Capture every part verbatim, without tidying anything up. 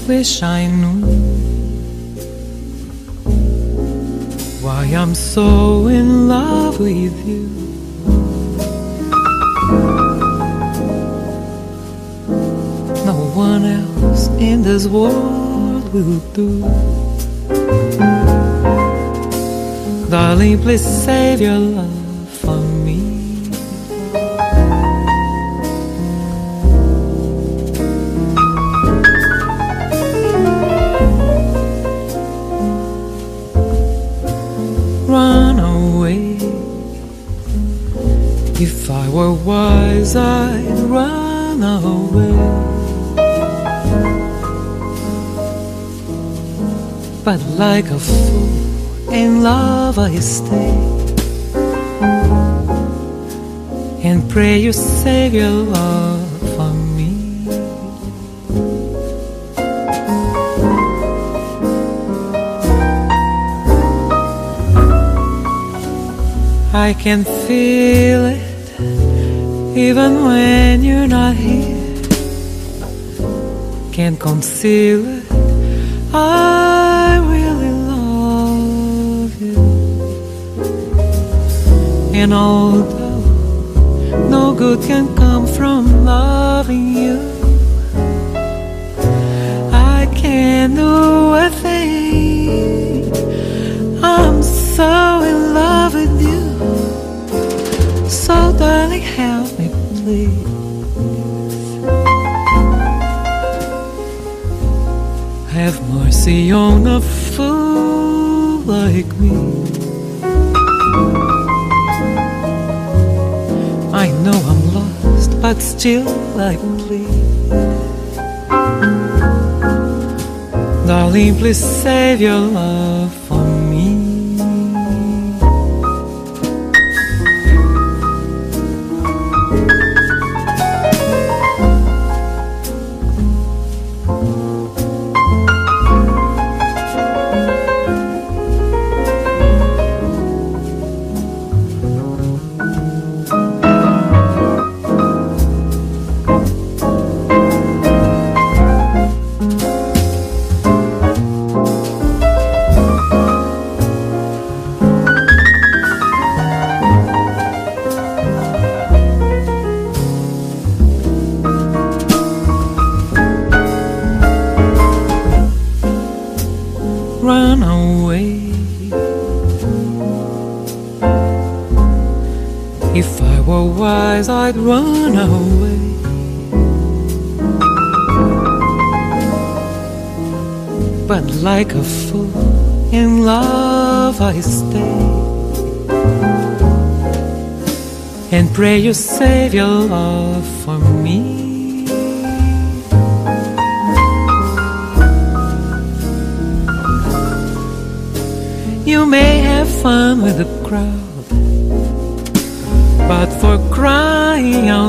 wish I knew why I'm so in love with you. No one else in this world will do. Darling, please save your love for me. Run away. If I were wise, I'd run away. But like a fool in love I stay, and pray you save your love for me. I can feel it even when you're not here. Can't conceal it, I really love you. And although no good can come from loving you, I can't do a thing. I'm so in love with you. So darling, help me please. Have mercy on a fool like me. I know I'm lost, but still I plead. Darling, please save your love for me. Run away. If I were wise, I'd run away. But like a fool in love I stay, and pray you save your love for me. You may have fun with the crowd, but for crying out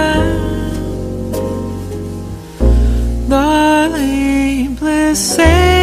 loud, darling, please say